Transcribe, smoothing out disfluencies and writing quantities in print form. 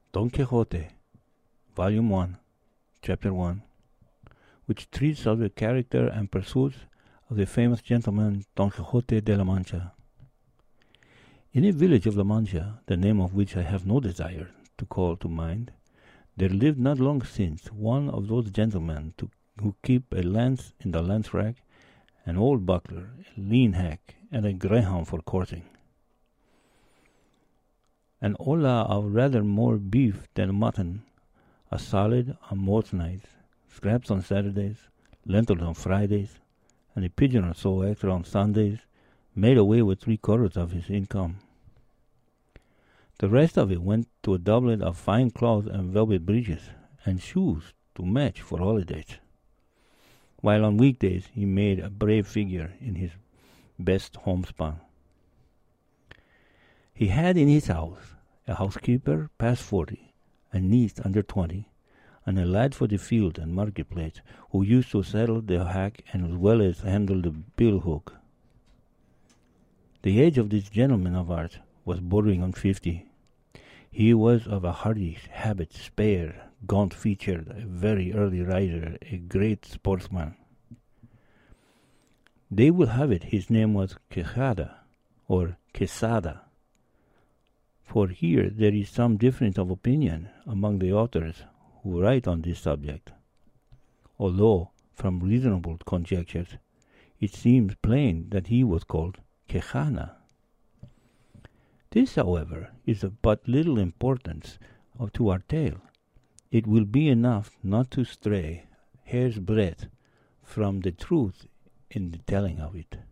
Don Quixote, Volume 1, Chapter 1, which treats of the character and pursuits of the famous gentleman Don Quixote de la Mancha. In a village of La Mancha, the name of which I have no desire to call to mind, there lived not long since one of those gentlemen who keep a lance in the lance rack, an old buckler, a lean hack, and a greyhound for coursing. An olla of rather more beef than mutton, a solid on most nights, scraps on Saturdays, lentils on Fridays, and a pigeon or so extra on Sundays, made away with 3/4 of his income. The rest of it went to a doublet of fine cloth and velvet breeches, and shoes to match for holidays, while on weekdays he made a brave figure in his best homespun. He had in his house a housekeeper past 40, a niece under 20, and a lad for the field and marketplace who used to saddle the hack and as well as handle the bill hook. The age of this gentleman of ours was bordering on 50. He was of a hardy habit, spare, gaunt-featured, a very early riser, a great sportsman. They will have it his name was Quijada, or Quesada, for here there is some difference of opinion among the authors who write on this subject, although, from reasonable conjectures, it seems plain that he was called Quejana. This, however, is of but little importance to our tale. It will be enough not to stray hair's breadth from the truth in the telling of it.